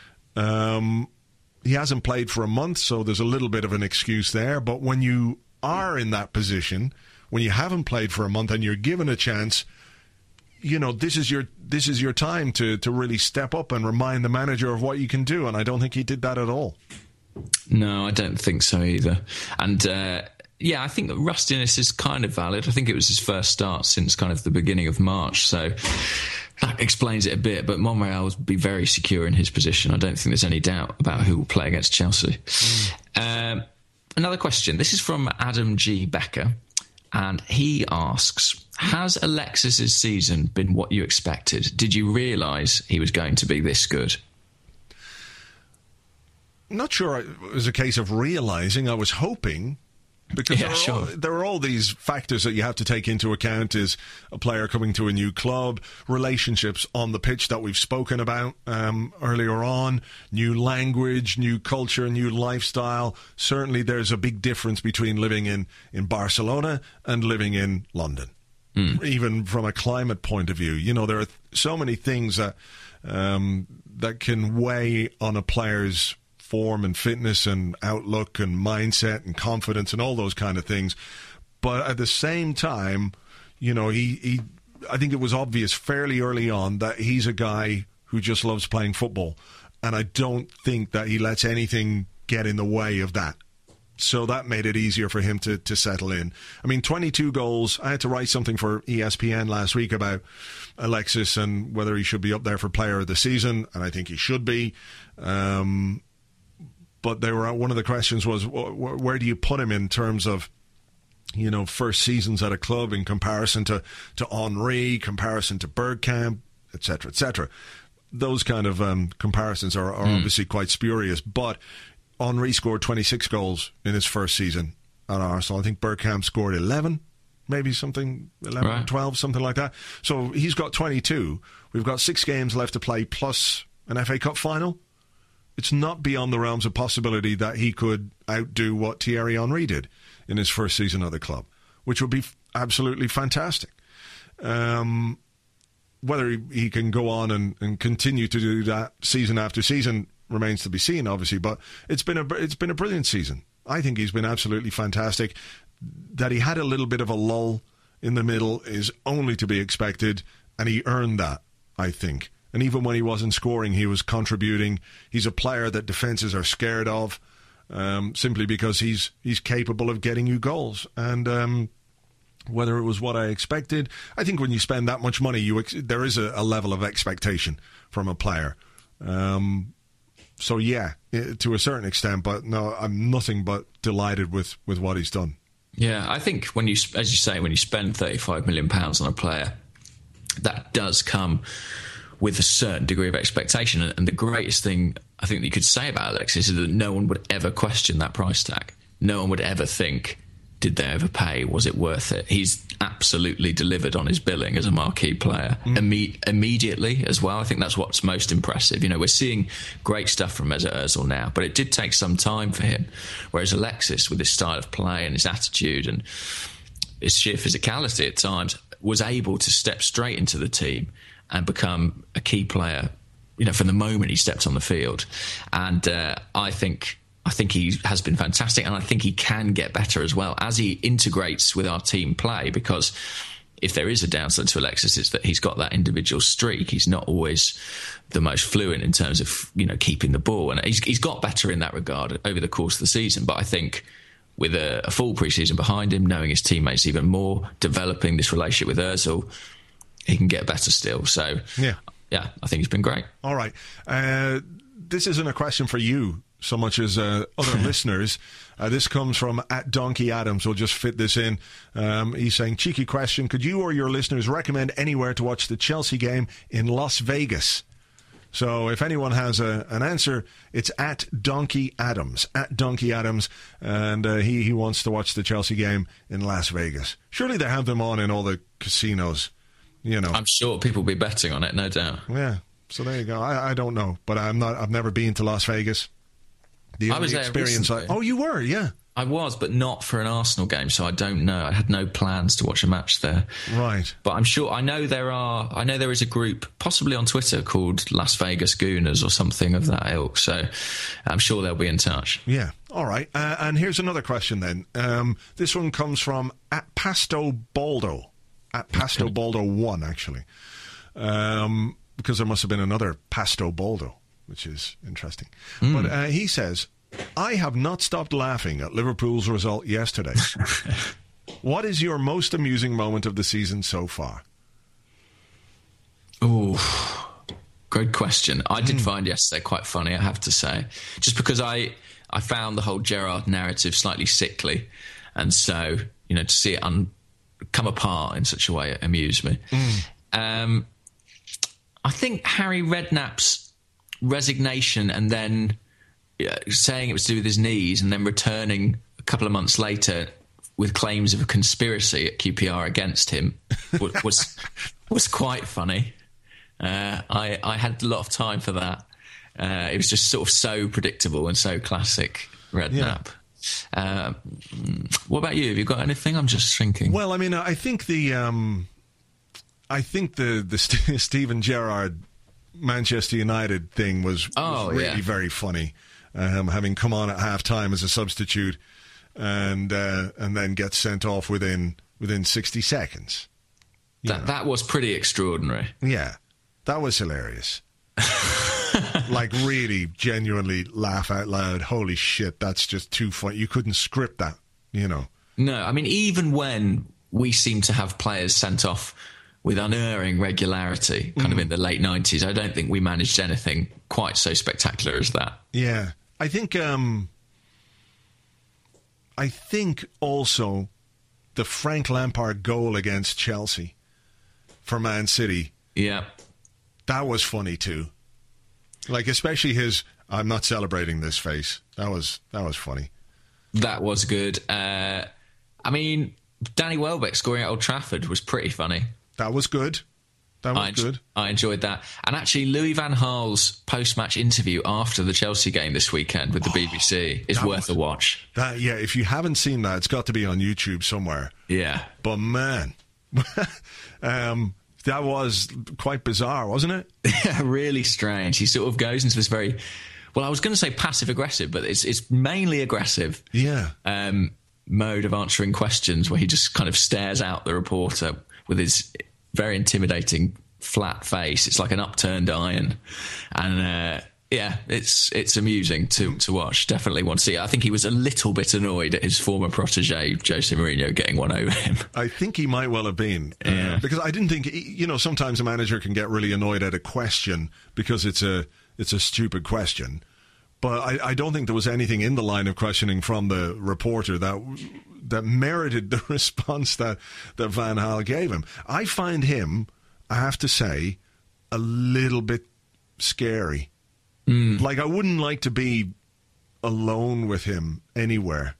He hasn't played for a month, so there's a little bit of an excuse there. But when you are in that position, when you haven't played for a month and you're given a chance, this is your time to really step up and remind the manager of what you can do. And I don't think he did that at all. No, I don't think so either. And I think that rustiness is kind of valid. I think it was his first start since kind of the beginning of March, so that explains it a bit. But Monreal will be very secure in his position. I don't think there's any doubt about who will play against Chelsea. Another question. This is from Adam G. Becker, and he asks, has Alexis's season been what you expected? Did you realise he was going to be this good? I'm not sure it was a case of realising. I was hoping, because there are all these factors that you have to take into account. Is a player coming to a new club, relationships on the pitch that we've spoken about earlier on, new language, new culture, new lifestyle. Certainly there's a big difference between living in Barcelona and living in London. even from a climate point of view. You know, there are so many things that that can weigh on a player's form and fitness and outlook and mindset and confidence and all those kind of things. But at the same time, you know, I think it was obvious fairly early on that he's a guy who just loves playing football. And I don't think that he lets anything get in the way of that. So that made it easier for him to settle in. I mean, 22 goals. I had to write something for ESPN last week about Alexis and whether he should be up there for player of the season, and I think he should be. But one of the questions was, where do you put him in terms of, you know, first seasons at a club in comparison to Henry, comparison to Bergkamp, etc., etc. Those kind of comparisons are obviously quite spurious, but Henry scored 26 goals in his first season at Arsenal. I think Bergkamp scored 11, maybe something, 11 or 12, something like that. So he's got 22. We've got 6 games left to play plus an FA Cup final. It's not beyond the realms of possibility that he could outdo what Thierry Henry did in his first season at the club, which would be absolutely fantastic. Whether he can go on and continue to do that season after season remains to be seen, obviously, but it's been a brilliant season. I think he's been absolutely fantastic. That he had a little bit of a lull in the middle is only to be expected, and he earned that, I think. And even when he wasn't scoring, he was contributing. He's a player that defences are scared of, simply because he's capable of getting you goals. And whether it was what I expected, I think when you spend that much money, there is a level of expectation from a player. So yeah, to a certain extent, but no, I'm nothing but delighted with what he's done. Yeah, I think when you, as you say, when you spend £35 million on a player, that does come with a certain degree of expectation. And the greatest thing I think that you could say about Alexis is that no one would ever question that price tag. No one would ever think, did they overpay? Was it worth it? He's absolutely delivered on his billing as a marquee player immediately as well. I think that's what's most impressive. You know, we're seeing great stuff from Mesut Ozil now, but it did take some time for him. Whereas Alexis, with his style of play and his attitude and his sheer physicality at times, was able to step straight into the team and become a key player, you know, from the moment he stepped on the field. And I think he has been fantastic, and I think he can get better as well as he integrates with our team play, because if there is a downside to Alexis, it's that he's got that individual streak. He's not always the most fluent in terms of, you know, keeping the ball, and he's got better in that regard over the course of the season. But I think with a full pre-season behind him, knowing his teammates even more, developing this relationship with Ozil, he can get better still. So yeah, I think he's been great. All right. This isn't a question for you so much as other listeners. This comes from @DonkeyAdams. We'll just fit this in. He's saying, cheeky question, could you or your listeners recommend anywhere to watch the Chelsea game in Las Vegas? So if anyone has an answer, it's @DonkeyAdams. @DonkeyAdams. And he wants to watch the Chelsea game in Las Vegas. Surely they have them on in all the casinos, you know. I'm sure people will be betting on it, no doubt. Yeah. So there you go. I don't know, but I've never been to Las Vegas. I was there recently. Oh, you were, yeah. I was, but not for an Arsenal game, so I don't know. I had no plans to watch a match there. Right. But I'm sure, I know there is a group, possibly on Twitter, called Las Vegas Gooners or something of that ilk, so I'm sure they'll be in touch. Yeah, all right. And here's another question then. This one comes from @PastoBaldo. @PastoBaldo1, actually. Because there must have been another Pasto Baldo, which is interesting. But he says, I have not stopped laughing at Liverpool's result yesterday. What is your most amusing moment of the season so far? Oh, great question. I did find yesterday quite funny, I have to say. Just because I found the whole Gerrard narrative slightly sickly. And so, you know, to see it come apart in such a way, it amused me. I think Harry Redknapp's resignation and then saying it was to do with his knees and then returning a couple of months later with claims of a conspiracy at QPR against him was quite funny. I had a lot of time for that. It was just sort of so predictable and so classic Redknapp. What about you? Have you got anything? I'm just thinking. Well, I mean, I think the Steven Gerrard Manchester United thing was really very funny. Having come on at half-time as a substitute and then get sent off within 60 seconds. That was pretty extraordinary. Yeah, that was hilarious. Like, really, genuinely laugh out loud. Holy shit, that's just too funny. You couldn't script that, you know. No, I mean, even when we seem to have players sent off with unerring regularity, kind of in the late 90s, I don't think we managed anything quite so spectacular as that. Yeah. I think also the Frank Lampard goal against Chelsea for Man City. Yeah. That was funny too. Like, especially his "I'm not celebrating this" face. That was funny. That was good. I mean, Danny Welbeck scoring at Old Trafford was pretty funny. That was good. Good. I enjoyed that. And actually, Louis van Gaal's post-match interview after the Chelsea game this weekend with the BBC is worth a watch. If you haven't seen that, it's got to be on YouTube somewhere. Yeah. But man, that was quite bizarre, wasn't it? Yeah, really strange. He sort of goes into this very, well, I was going to say passive-aggressive, but it's mainly aggressive. Yeah. Mode of answering questions where he just kind of stares out the reporter with his very intimidating flat face. It's like an upturned iron. And it's amusing to watch. Definitely want to see it. I think he was a little bit annoyed at his former protege, Jose Mourinho, getting one over him. I think he might well have been. Because I didn't think, sometimes a manager can get really annoyed at a question because it's a stupid question. But I don't think there was anything in the line of questioning from the reporter that merited the response that Van Gaal gave him. I find him, I have to say, a little bit scary. Like, I wouldn't like to be alone with him anywhere.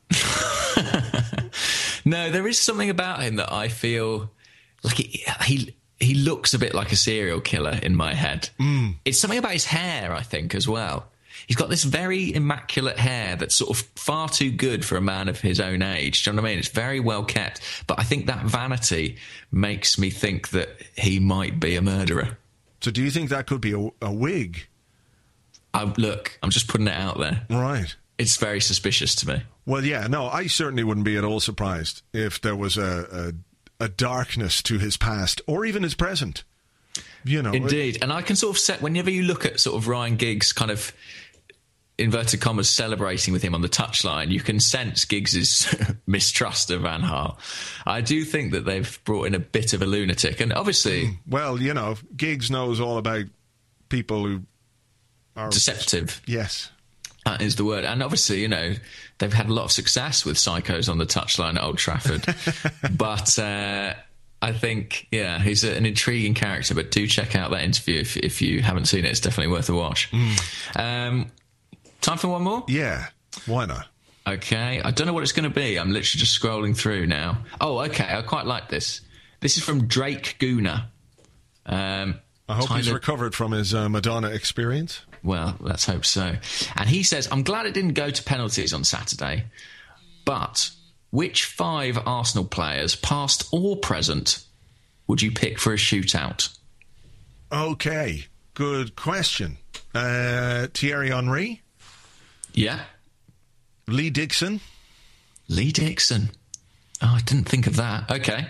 No, there is something about him that I feel like he looks a bit like a serial killer in my head. It's something about his hair, I think, as well. He's got this very immaculate hair that's sort of far too good for a man of his own age. Do you know what I mean? It's very well kept. But I think that vanity makes me think that he might be a murderer. So do you think that could be a wig? Look, I'm just putting it out there. Right. It's very suspicious to me. Well, yeah, no, I certainly wouldn't be at all surprised if there was a darkness to his past or even his present. Indeed. And I can sort of set, whenever you look at sort of Ryan Giggs kind of, inverted commas, celebrating with him on the touchline, you can sense Giggs's mistrust of Van Gaal. I do think that they've brought in a bit of a lunatic, and obviously, well, Giggs knows all about people who are deceptive. Yes, that is the word. And obviously, they've had a lot of success with psychos on the touchline at Old Trafford. But I think, he's an intriguing character. But do check out that interview if you haven't seen it. It's definitely worth a watch. Time for one more? Yeah, why not? Okay, I don't know what it's going to be. I'm literally just scrolling through now. Oh, okay, I quite like this. This is from Drake Guna. I hope he's recovered from his Madonna experience. Well, let's hope so. And he says, I'm glad it didn't go to penalties on Saturday, but which 5 Arsenal players, past or present, would you pick for a shootout? Okay, good question. Thierry Henry? Yeah. Lee Dixon? Lee Dixon. Oh, I didn't think of that. Okay.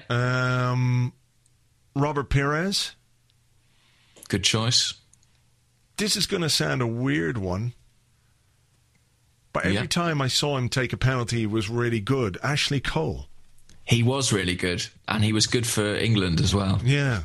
Robert Pires? Good choice. This is going to sound a weird one, but every time I saw him take a penalty, he was really good. Ashley Cole. He was really good, and he was good for England as well. Yeah.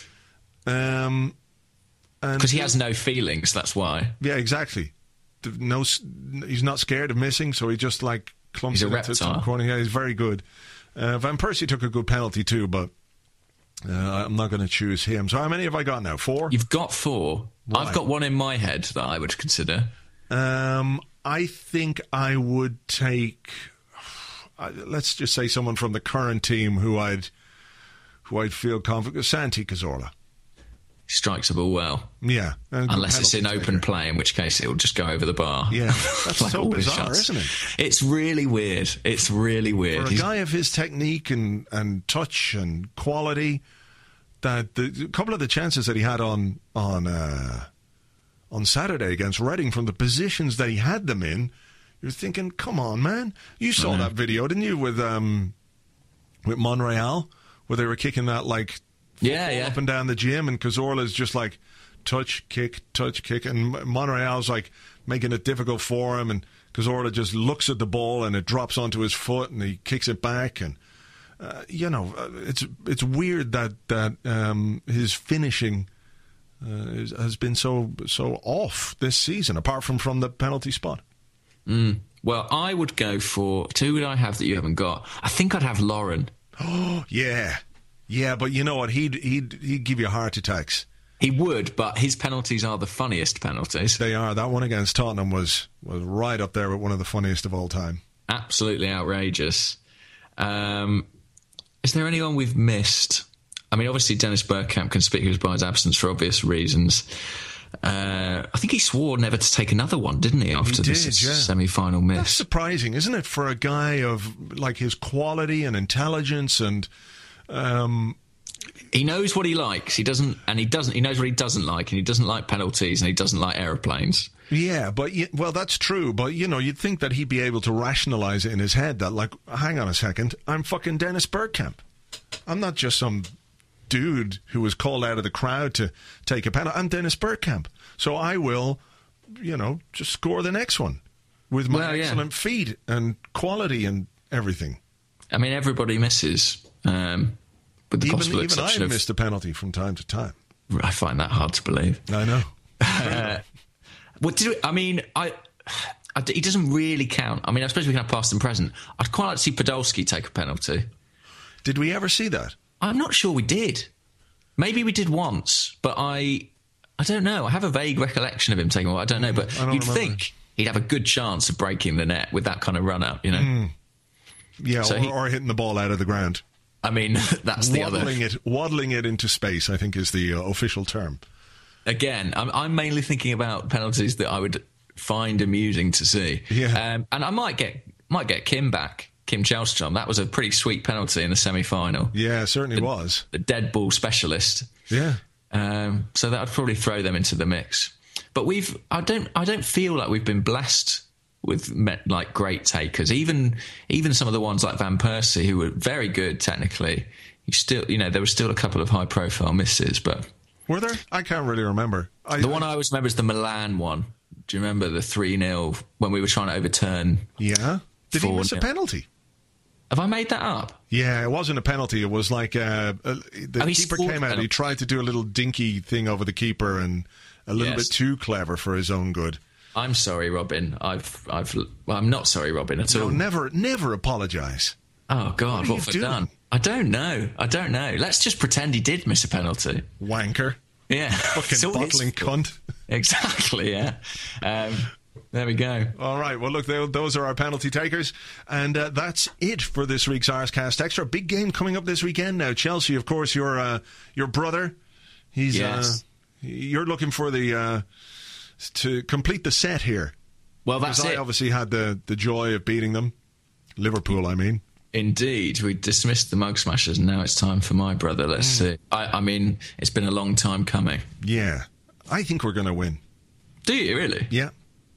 Because he has no feelings, that's why. Yeah, exactly. He's not scared of missing, so he just clumps into the corner. Yeah, he's very good. Van Persie took a good penalty too, but I'm not going to choose him. So how many have I got now? 4? You've got 4. Right. I've got one in my head that I would consider. I think I would take, let's just say someone from the current team who I'd feel confident. Santi Cazorla. strikes a ball well. Yeah. Unless it's in open play, in which case it'll just go over the bar. Yeah. That's like so bizarre, isn't it? It's really weird. It's really weird. For a guy of his technique and touch and quality, that a couple of the chances that he had on Saturday against Reading from the positions that he had them in, you're thinking, come on, man. You saw that video, didn't you, with Monreal, where they were kicking that like up and down the gym, and Cazorla's just like touch, kick, and Monreal's like making it difficult for him, and Cazorla just looks at the ball and it drops onto his foot and he kicks it back, and it's weird that his finishing has been so off this season, apart from the penalty spot. Well, I would go for... Who would I have that you haven't got? I think I'd have Lauren. Oh, yeah. Yeah, but you know what? He'd give you heart attacks. He would, but his penalties are the funniest penalties. They are. That one against Tottenham was right up there with one of the funniest of all time. Absolutely outrageous. Is there anyone we've missed? I mean, obviously Dennis Bergkamp conspicuous by his absence for obvious reasons. I think he swore never to take another one, didn't he, after this semi-final miss? That's surprising, isn't it, for a guy of like his quality and intelligence, and he knows what he likes. He knows what he doesn't like, and he doesn't like penalties, and he doesn't like aeroplanes. Yeah, but that's true. But you'd think that he'd be able to rationalise it in his head that, like, hang on a second, I'm fucking Dennis Bergkamp. I'm not just some dude who was called out of the crowd to take a penalty. I'm Dennis Bergkamp, so I will, just score the next one with my excellent feet and quality and everything. I mean, everybody misses, with the possible exception I've missed a penalty from time to time. I find that hard to believe. I know. He doesn't really count. I mean, I suppose we can have past and present. I'd quite like to see Podolski take a penalty. Did we ever see that? I'm not sure we did. Maybe we did once, but I don't know. I have a vague recollection of him taking one. I don't know, but you'd think he'd have a good chance of breaking the net with that kind of run-up, Yeah, so or hitting the ball out of the ground. I mean, that's the other... Waddling it into space, I think, is the official term. Again, I'm mainly thinking about penalties that I would find amusing to see. Yeah. And I might get Kim back. Kim Källström. That was a pretty sweet penalty in the semi-final. Yeah, it certainly was. The dead ball specialist. Yeah. So that would probably throw them into the mix. But I don't feel like we've been blessed with like great takers. Even some of the ones like Van Persie, who were very good technically. There were still a couple of high-profile misses, but were there? I can't really remember. The one I always remember is the Milan one. Do you remember the 3-0 when we were trying to overturn? Yeah. Did he miss a penalty? Have I made that up? Yeah, it wasn't a penalty. It was like the keeper came out. He tried to do a little dinky thing over the keeper and a little bit too clever for his own good. I'm sorry, Robin. I'm not sorry, Robin, at all. No, never apologise. Oh, God, what have I done? I don't know. Let's just pretend he did miss a penalty. Wanker. Yeah. Fucking bottling cunt. Exactly, yeah. There we go. All right. Well, look, those are our penalty takers. And that's it for this week's Arscast Extra. Big game coming up this weekend now. Chelsea, of course, your brother. He's you're looking for the to complete the set here. Well, that's it. I obviously had the joy of beating them. Liverpool, I mean. Indeed. We dismissed the Mug Smashers, and now it's time for my brother. Let's see. I mean, it's been a long time coming. Yeah. I think we're going to win. Do you, really? Yeah.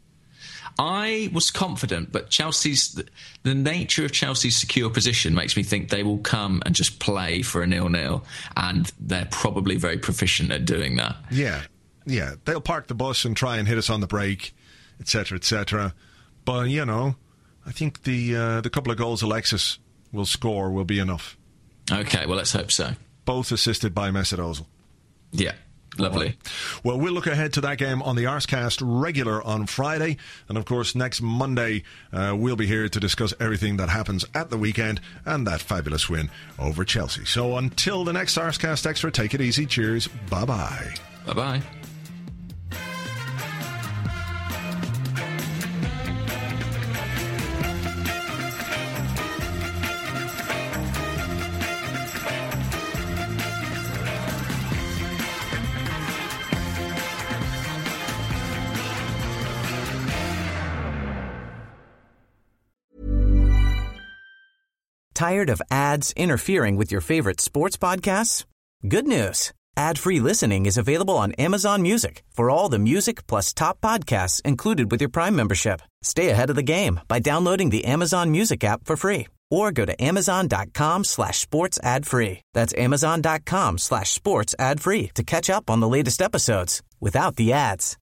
I was confident, but the nature of Chelsea's secure position makes me think they will come and just play for a 0-0, and they're probably very proficient at doing that. Yeah. They'll park the bus and try and hit us on the break, etc., etc. But, I think the couple of goals Alexis will score will be enough. Okay, well, let's hope so. Both assisted by Mesut Ozil. Yeah. Lovely. Right. Well, we'll look ahead to that game on the Arscast regular on Friday. And, of course, next Monday, we'll be here to discuss everything that happens at the weekend and that fabulous win over Chelsea. So until the next Arscast Extra, take it easy. Cheers. Bye-bye. Bye-bye. Tired of ads interfering with your favorite sports podcasts? Good news. Ad-free listening is available on Amazon Music for all the music plus top podcasts included with your Prime membership. Stay ahead of the game by downloading the Amazon Music app for free or go to amazon.com/sports ad free. That's amazon.com/sports ad free to catch up on the latest episodes without the ads.